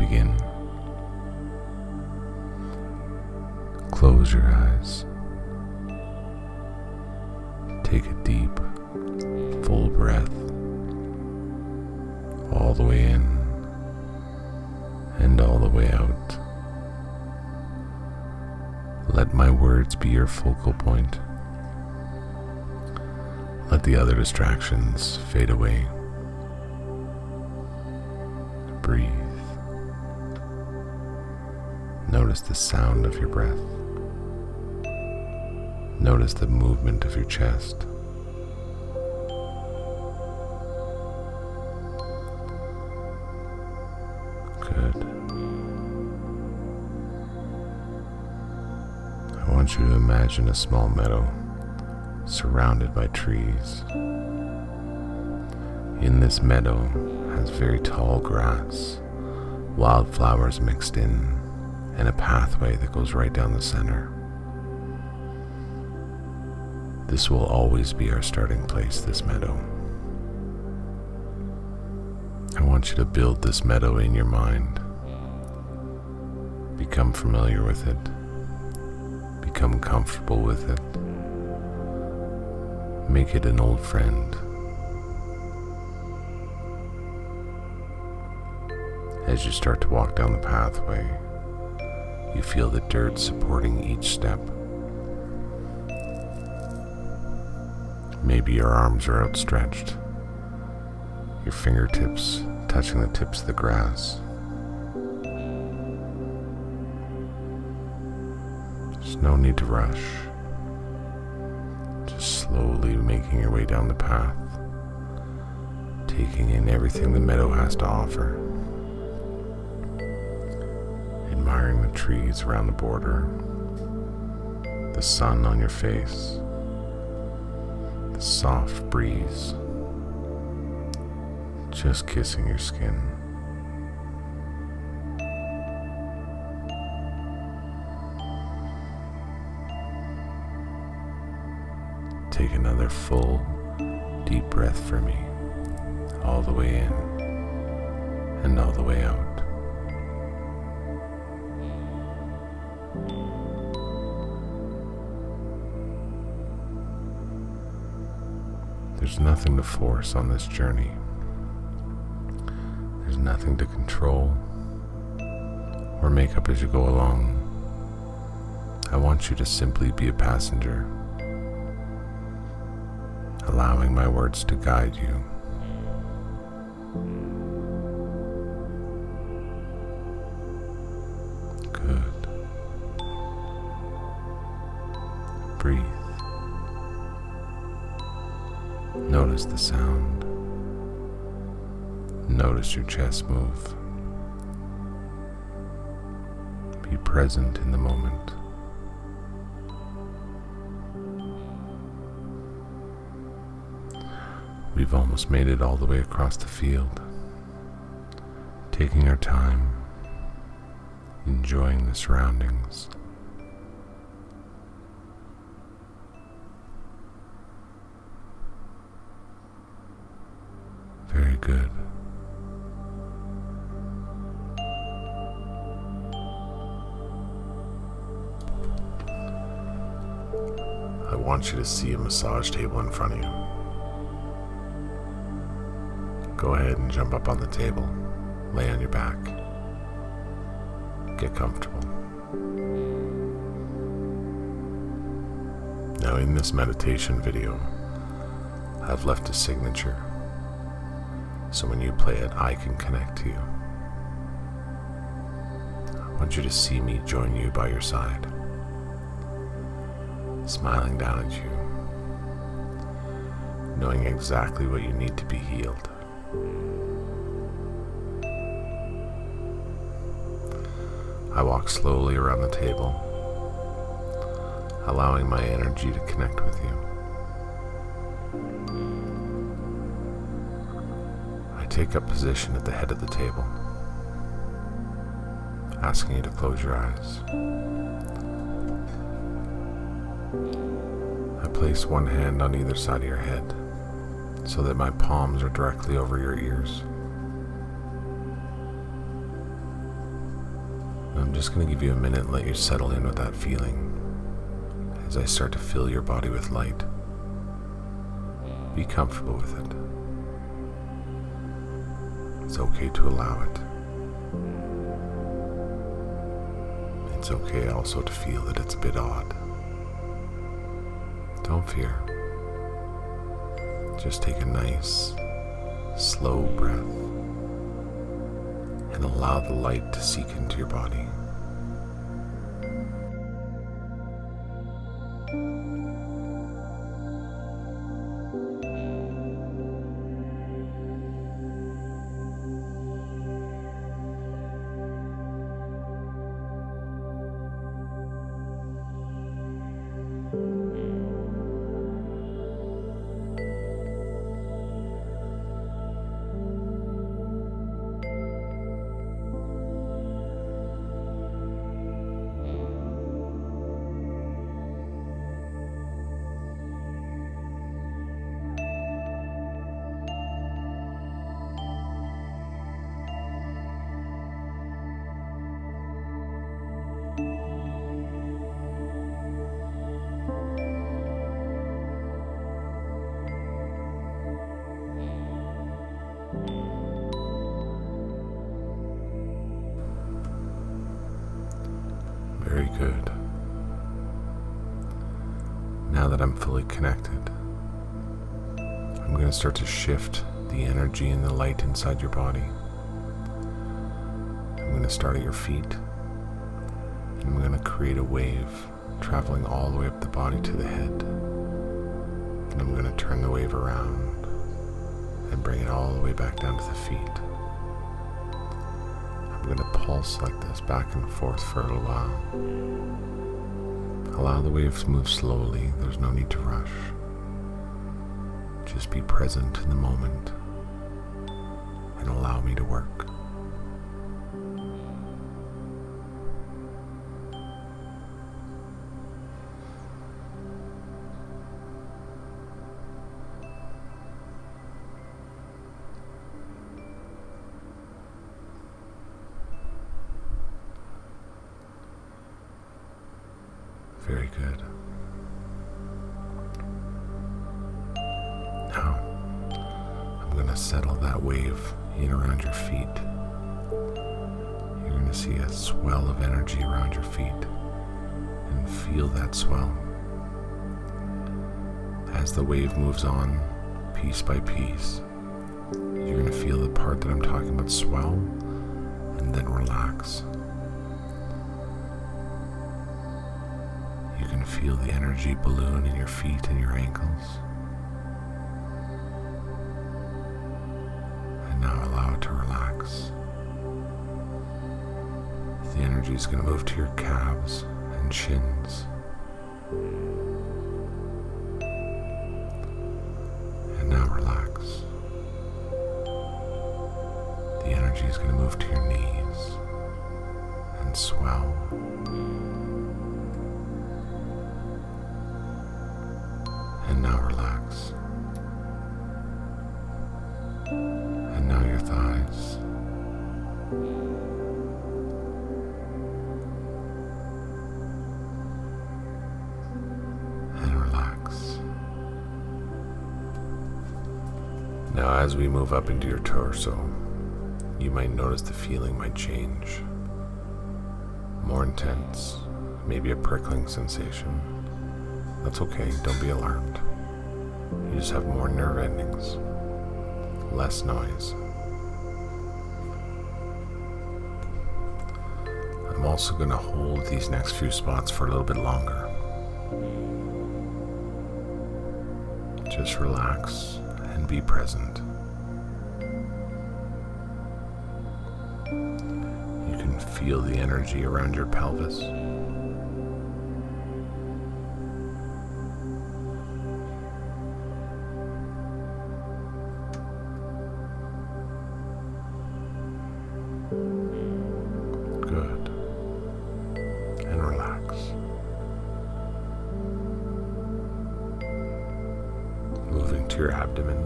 begin. Close your eyes. Take a deep, full breath all the way in and all the way out. Let my words be your focal point. Let the other distractions fade away. Breathe. Notice the sound of your breath. Notice the movement of your chest. Good. I want you to imagine a small meadow surrounded by trees. In this meadow has very tall grass, wildflowers mixed in, and a pathway that goes right down the center. This will always be our starting place, this meadow. I want you to build this meadow in your mind. Become familiar with it. Become comfortable with it. Make it an old friend. As you start to walk down the pathway, you feel the dirt supporting each step. Maybe your arms are outstretched, your fingertips touching the tips of the grass. There's no need to rush. Just slowly making your way down the path, taking in everything the meadow has to offer. Admiring the trees around the border, the sun on your face, the soft breeze just kissing your skin. Take another full, deep breath for me, all the way in and all the way out. There's nothing to force on this journey. There's nothing to control or make up as you go along. I want you to simply be a passenger, allowing my words to guide you. Good. Breathe. Notice the sound. Notice your chest move. Be present in the moment. We've almost made it all the way across the field, taking our time, enjoying the surroundings. Very good. I want you to see a massage table in front of you. Go ahead and jump up on the table, lay on your back, get comfortable. Now in this meditation video, I've left a signature, so when you play it, I can connect to you. I want you to see me join you by your side, smiling down at you, knowing exactly what you need to be healed. I walk slowly around the table, allowing my energy to connect with you. I take up position at the head of the table, asking you to close your eyes. I place one hand on either side of your head so that my palms are directly over your ears. I'm just going to give you a minute and let you settle in with that feeling as I start to fill your body with light. Be comfortable with it. It's okay to allow it. It's okay also to feel that it's a bit odd. Don't fear. Just take a nice, slow breath and allow the light to seep into your body. Very good. Now that I'm fully connected, I'm going to start to shift the energy and the light inside your body. I'm going to start at your feet, and I'm going to create a wave traveling all the way up the body to the head. And I'm going to turn the wave around and bring it all the way back down to the feet. I'm going to pulse like this back and forth for a little while. Allow the waves to move slowly. There's no need to rush. Just be present in the moment and allow me to work. Very good. Now, I'm going to settle that wave in around your feet. You're going to see a swell of energy around your feet and feel that swell. As the wave moves on, piece by piece, you're going to feel the part that I'm talking about swell and then relax. You can feel the energy balloon in your feet and your ankles. And now allow it to relax. The energy is going to move to your calves and shins. And now relax. The energy is going to move to your knees and swell. And now relax. And now your thighs. And relax. Now as we move up into your torso, you might notice the feeling might change. More intense, maybe a prickling sensation. That's okay, don't be alarmed. You just have more nerve endings, less noise. I'm also going to hold these next few spots for a little bit longer. Just relax and be present. You can feel the energy around your pelvis. Good. And relax. Moving to your abdomen.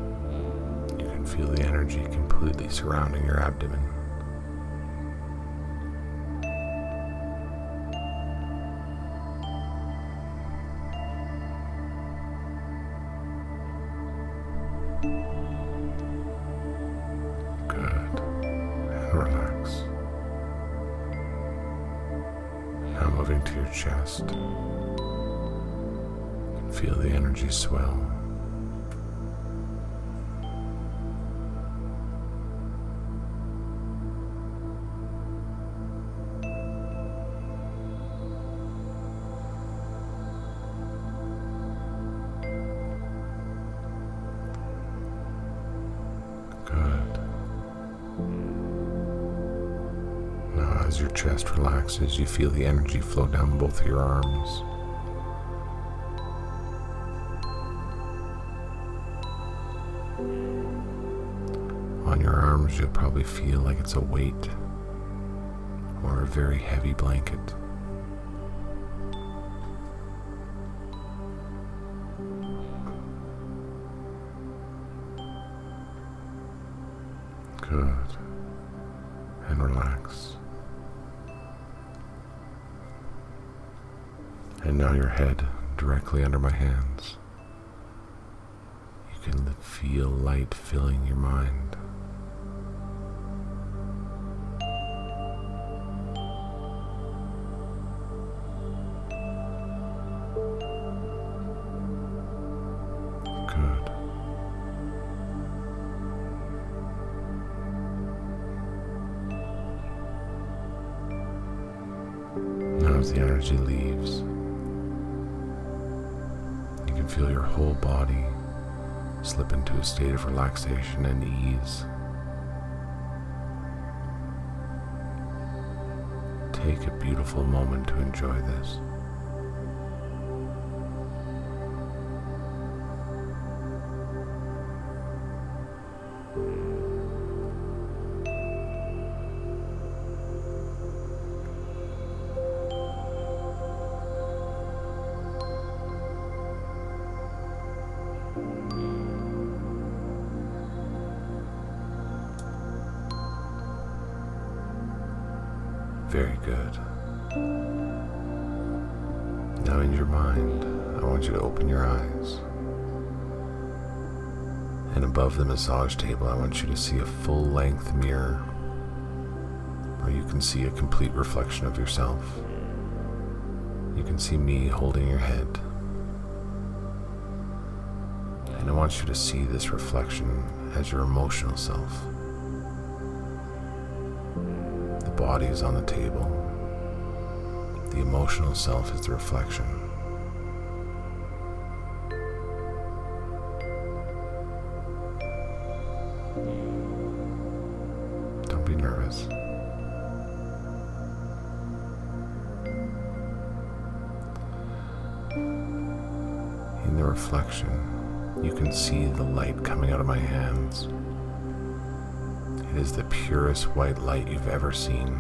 You can feel the energy completely surrounding your abdomen. moving to your chest. Feel the energy swell. Good. Now, as your chest relaxes, you feel the energy flow down both of your arms. On your arms, you'll probably feel like it's a weight or a very heavy blanket. Good. And relax. And now your head directly under my hands. You can feel light filling your mind. Good. Now as the energy leaves, you can feel your whole body slip into a state of relaxation and ease. Take a beautiful moment to enjoy this. Very good. Now in your mind, I want you to open your eyes. And above the massage table, I want you to see a full-length mirror where you can see a complete reflection of yourself. You can see me holding your head. And I want you to see this reflection as your emotional self. The body is on the table. The emotional self is the reflection. Don't be nervous. In the reflection, you can see the light coming out of my hands. It is the purest white light you've ever seen.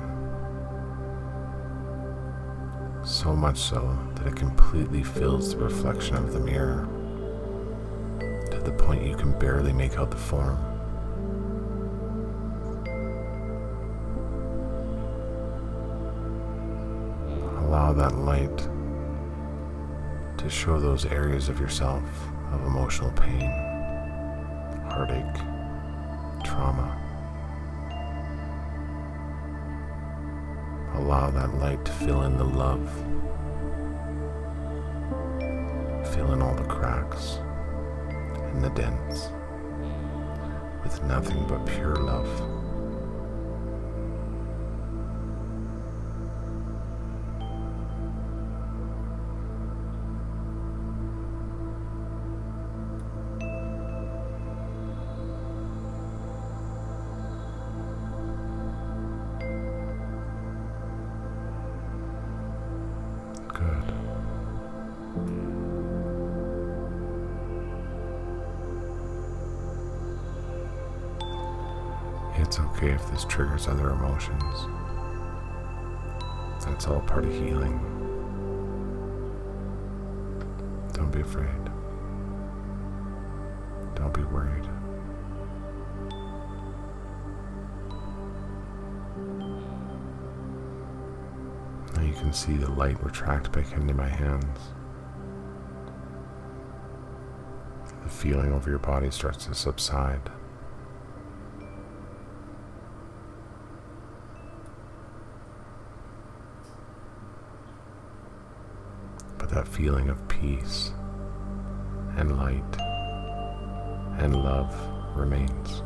So much so that it completely fills the reflection of the mirror to the point you can barely make out the form. Allow that light to show those areas of yourself of emotional pain, heartache, trauma. Allow that light to fill in the love, fill in all the cracks and the dents with nothing but pure love. Good. It's okay if this triggers other emotions. That's all part of healing. Don't be afraid. Don't be worried. Now you can see the light retract back into my hands. The feeling over your body starts to subside. but that feeling of peace and light and love remains.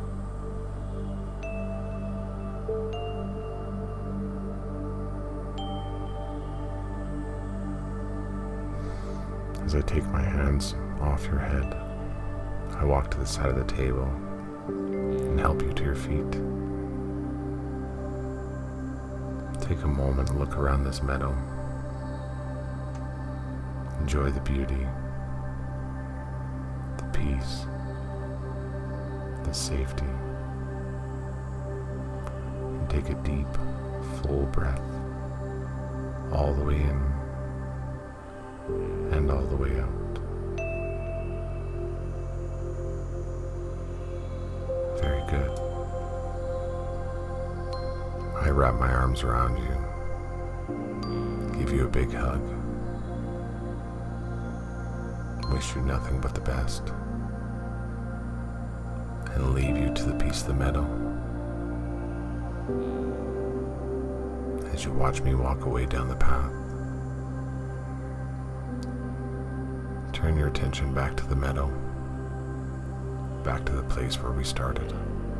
As I take my hands off your head, I walk to the side of the table and help you to your feet. Take a moment and look around this meadow. Enjoy the beauty, the peace, the safety, and take a deep, full breath all the way in and all the way out. Very good. I wrap my arms around you, give you a big hug, wish you nothing but the best, and leave you to the peace of the meadow as you watch me walk away down the path. Turn your attention back to the meadow, back to the place where we started.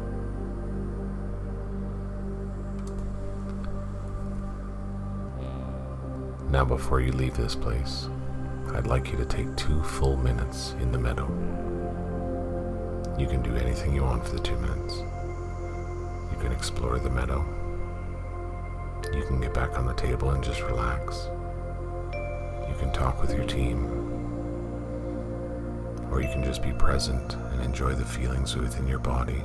Now, before you leave this place, I'd like you to take 2 full minutes in the meadow. You can do anything you want for the 2 minutes. You can explore the meadow. You can get back on the table and just relax. You can talk with your team. Or you can just be present and enjoy the feelings within your body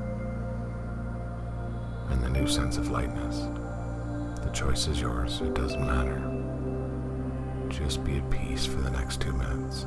and the new sense of lightness. The choice is yours. It doesn't matter. Just be at peace for the next 2 minutes.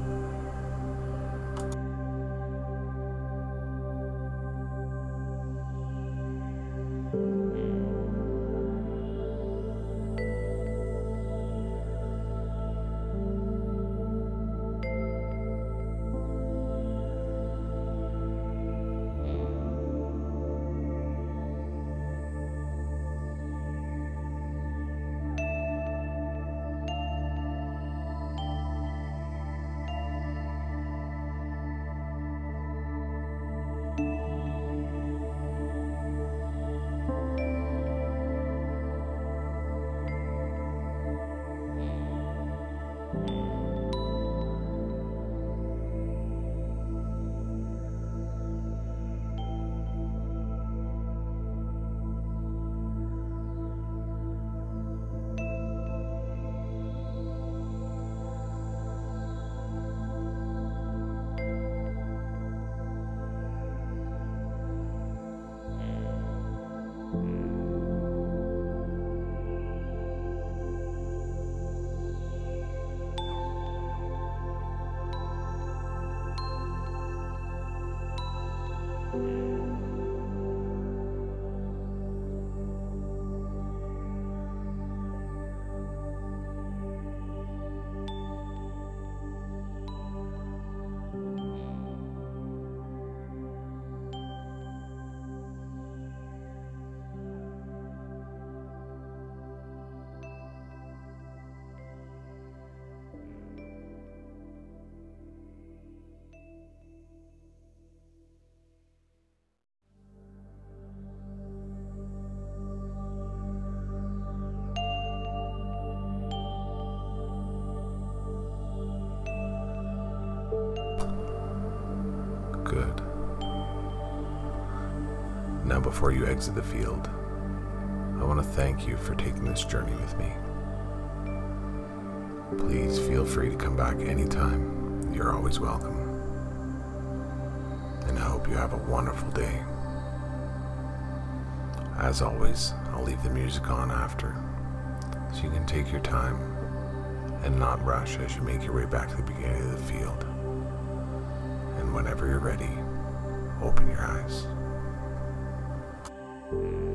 Good. Now, before you exit the field, I want to thank you for taking this journey with me. Please feel free to come back anytime. You're always welcome. And I hope you have a wonderful day. As always, I'll leave the music on after, so you can take your time and not rush as you make your way back to the beginning of the field. And whenever you're ready, open your eyes.